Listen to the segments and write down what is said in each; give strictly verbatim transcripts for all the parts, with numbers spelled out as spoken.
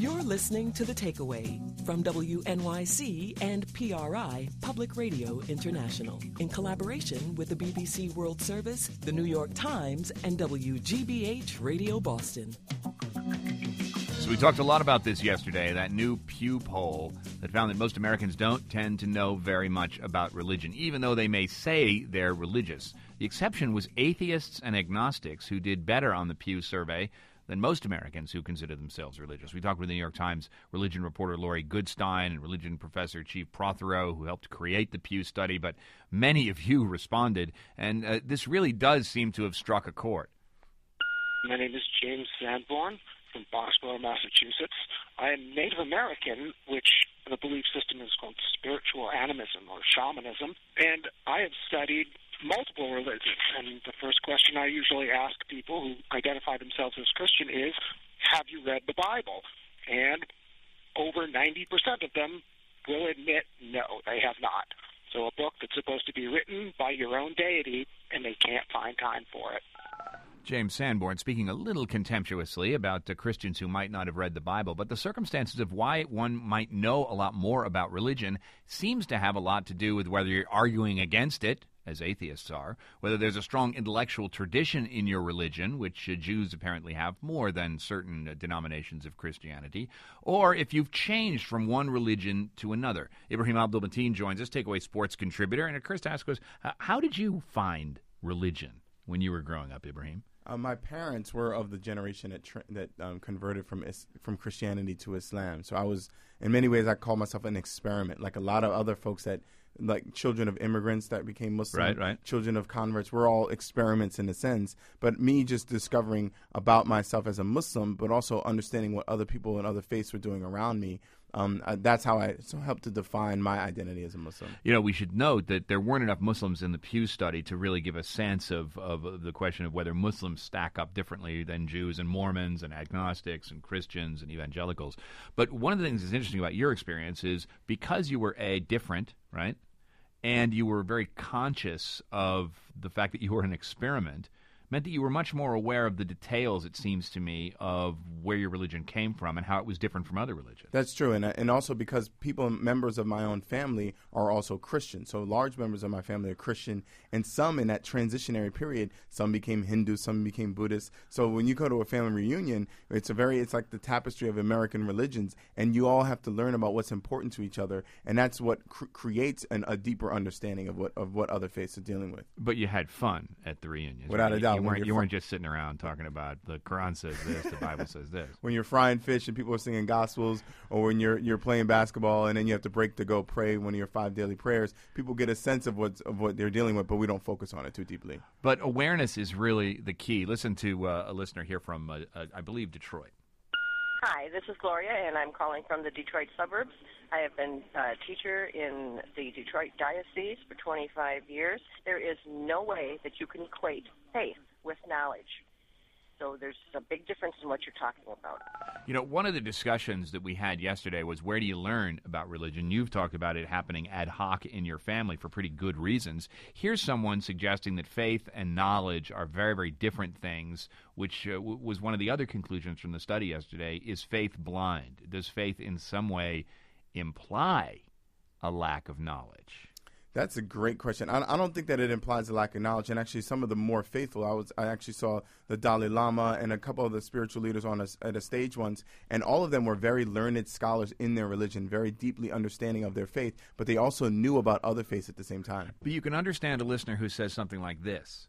You're listening to The Takeaway from W N Y C and P R I Public Radio International in collaboration with the B B C World Service, the New York Times, and W G B H Radio Boston. So we talked a lot about this yesterday, that new Pew poll that found that most Americans don't tend to know very much about religion, even though they may say they're religious. The exception was atheists and agnostics, who did better on the Pew survey than most Americans who consider themselves religious. We talked with the New York Times religion reporter Laurie Goodstein and religion professor Chief Prothero, who helped create the Pew study, but many of you responded, and uh, this really does seem to have struck a chord. My name is James Sanborn from Boston, Massachusetts. I am Native American, which the belief system is called spiritual animism or shamanism, and I have studied multiple religions, and the first question I usually ask people who identify themselves as Christian is, have you read the Bible? And over ninety percent of them will admit, no, they have not. So a book that's supposed to be written by your own deity, and they can't find time for it. James Sanborn speaking a little contemptuously about the Christians who might not have read the Bible, but the circumstances of why one might know a lot more about religion seems to have a lot to do with whether you're arguing against it, as atheists are, whether there's a strong intellectual tradition in your religion, which uh, Jews apparently have more than certain uh, denominations of Christianity, or if you've changed from one religion to another. Ibrahim Abdul-Mateen joins us, Takeaway Sports contributor, and it occurs to ask us, uh, how did you find religion when you were growing up, Ibrahim? Uh, my parents were of the generation that tr- that um, converted from is- from Christianity to Islam. So I was, in many ways, I call myself an experiment, like a lot of other folks that, like children of immigrants that became Muslim, right, right. children of converts. We're all experiments in a sense. But me just discovering about myself as a Muslim, but also understanding what other people and other faiths were doing around me, Um, uh, that's how I so helped to define my identity as a Muslim. You know, we should note that there weren't enough Muslims in the Pew study to really give a sense of, of, of the question of whether Muslims stack up differently than Jews and Mormons and agnostics and Christians and evangelicals. But one of the things that's interesting about your experience is because you were, A, different, right, and you were very conscious of the fact that you were an experiment, meant that you were much more aware of the details, it seems to me, of where your religion came from and how it was different from other religions. That's true, and and also because people, members of my own family, are also Christian. So large members of my family are Christian, and some in that transitionary period, some became Hindu, some became Buddhist. So when you go to a family reunion, it's a very, it's like the tapestry of American religions, and you all have to learn about what's important to each other, and that's what cr- creates an, a deeper understanding of what of what other faiths are dealing with. But you had fun at the reunions. Without right? a doubt. You weren't, you fr- weren't just sitting around talking about the Quran says this, the Bible says this. When you're frying fish and people are singing gospels, or when you're you're playing basketball and then you have to break to go pray one of your five daily prayers, people get a sense of what of what they're dealing with, but we don't focus on it too deeply. But awareness is really the key. Listen to uh, a listener here from, uh, uh, I believe, Detroit. Hi, this is Gloria, and I'm calling from the Detroit suburbs. I have been a teacher in the Detroit Diocese for twenty-five years. There is no way that you can equate faith with knowledge. So there's a big difference in what you're talking about. You know, one of the discussions that we had yesterday was where do you learn about religion? You've talked about it happening ad hoc in your family for pretty good reasons. Here's someone suggesting that faith and knowledge are very, very different things, which uh, w- was one of the other conclusions from the study yesterday. Is faith blind? Does faith in some way imply a lack of knowledge? That's a great question. I, I don't think that it implies a lack of knowledge. And actually, some of the more faithful, I was I actually saw the Dalai Lama and a couple of the spiritual leaders on a, at a stage once, and all of them were very learned scholars in their religion, very deeply understanding of their faith, but they also knew about other faiths at the same time. But you can understand a listener who says something like this.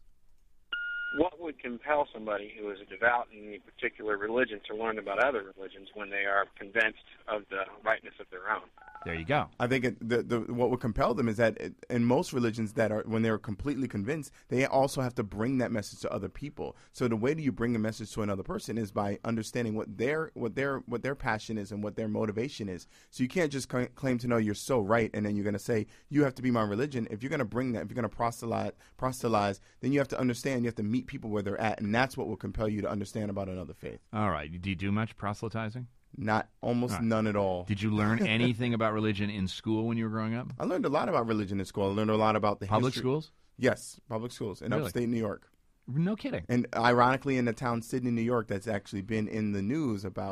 What would compel somebody who is devout in any particular religion to learn about other religions when they are convinced of the rightness of their own? There you go. I think it, the, the, what would compel them is that it, in most religions that are, when they're completely convinced, they also have to bring that message to other people. So the way that you bring a message to another person is by understanding what their what their what their passion is and what their motivation is. So you can't just c- claim to know you're so right, and then you're going to say you have to be my religion. If you're going to bring that, if you're going to proselytize, proselytize, then you have to understand. You have to meet people where they're at, and that's what will compel you to understand about another faith. All right. Do you do much proselytizing? Not almost right. none at all. Did you learn anything about religion in school when you were growing up? I learned a lot about religion in school. I learned a lot about the Public history. schools? Yes, public schools in Really? upstate New York. No kidding. And ironically, in the town Sydney, New York, that's actually been in the news about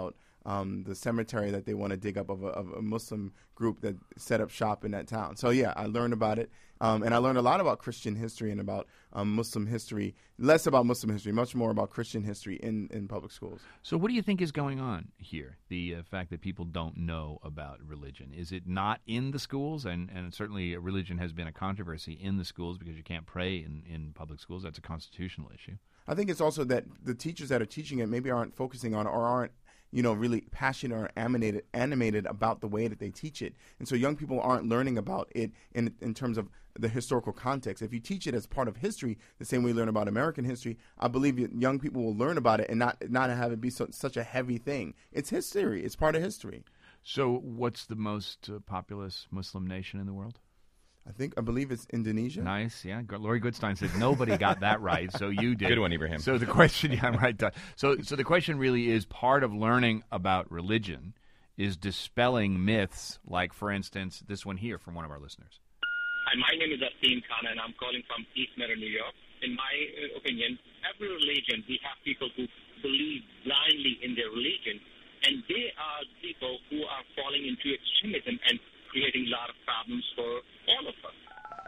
um, the cemetery that they want to dig up of a, of a Muslim group that set up shop in that town. So yeah, I learned about it, um, and I learned a lot about Christian history and about um, Muslim history, less about Muslim history, much more about Christian history in, in public schools. So what do you think is going on here, the uh, fact that people don't know about religion? Is it not in the schools? And, and certainly religion has been a controversy in the schools because you can't pray in, in public schools. That's a constitutional issue. I think it's also that the teachers that are teaching it maybe aren't focusing on or aren't, you know, really passionate or animated, animated about the way that they teach it. And so young people aren't learning about it in in terms of the historical context. If you teach it as part of history, the same way we learn about American history, I believe young people will learn about it and not not have it be so, such a heavy thing. It's history. It's part of history. So what's the most uh, populous Muslim nation in the world? I think, I believe it's Indonesia. Nice, yeah. Laurie Goodstein said nobody got that right, so you did. Good one, Ibrahim. So the question, yeah, right. So, so the question really is part of learning about religion is dispelling myths, like, for instance, this one here from one of our listeners. Hi, my name is Asim Khan, and I'm calling from East Meadow, New York. In my uh, opinion, every religion, we have people who believe blindly in their religion, and they are people who are falling into extremism and creating a lot of problems for all of us.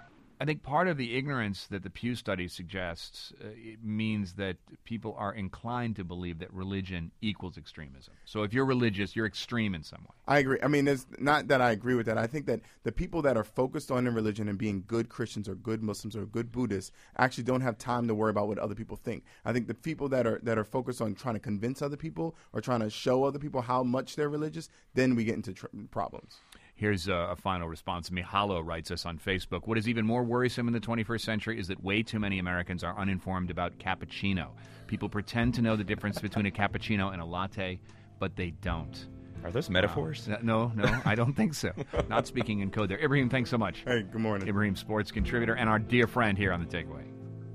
I think part of the ignorance that the Pew study suggests uh, it means that people are inclined to believe that religion equals extremism. So if you're religious, you're extreme in some way. I agree. I mean, it's not that I agree with that. I think that the people that are focused on their religion and being good Christians or good Muslims or good Buddhists actually don't have time to worry about what other people think. I think the people that are that are focused on trying to convince other people or trying to show other people how much they're religious, then we get into tr- problems. Here's a, a final response. Mihalo writes us on Facebook. What is even more worrisome in the twenty-first century is that way too many Americans are uninformed about cappuccino. People pretend to know the difference between a cappuccino and a latte, but they don't. Are those metaphors? Uh, no, no, I don't think so. Not speaking in code there. Ibrahim, thanks so much. Hey, good morning. Ibrahim, sports contributor, and our dear friend here on The Takeaway.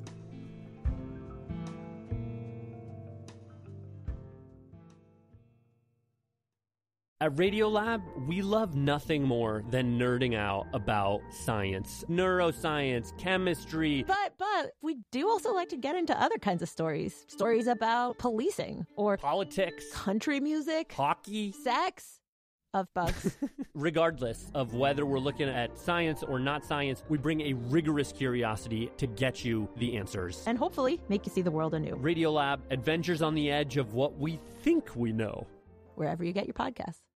At Radiolab, we love nothing more than nerding out about science, neuroscience, chemistry. But, but, we do also like to get into other kinds of stories. Stories about policing or politics, country music, hockey, sex, of bugs. Regardless of whether we're looking at science or not science, we bring a rigorous curiosity to get you the answers. And hopefully make you see the world anew. Radiolab, adventures on the edge of what we think we know. Wherever you get your podcasts.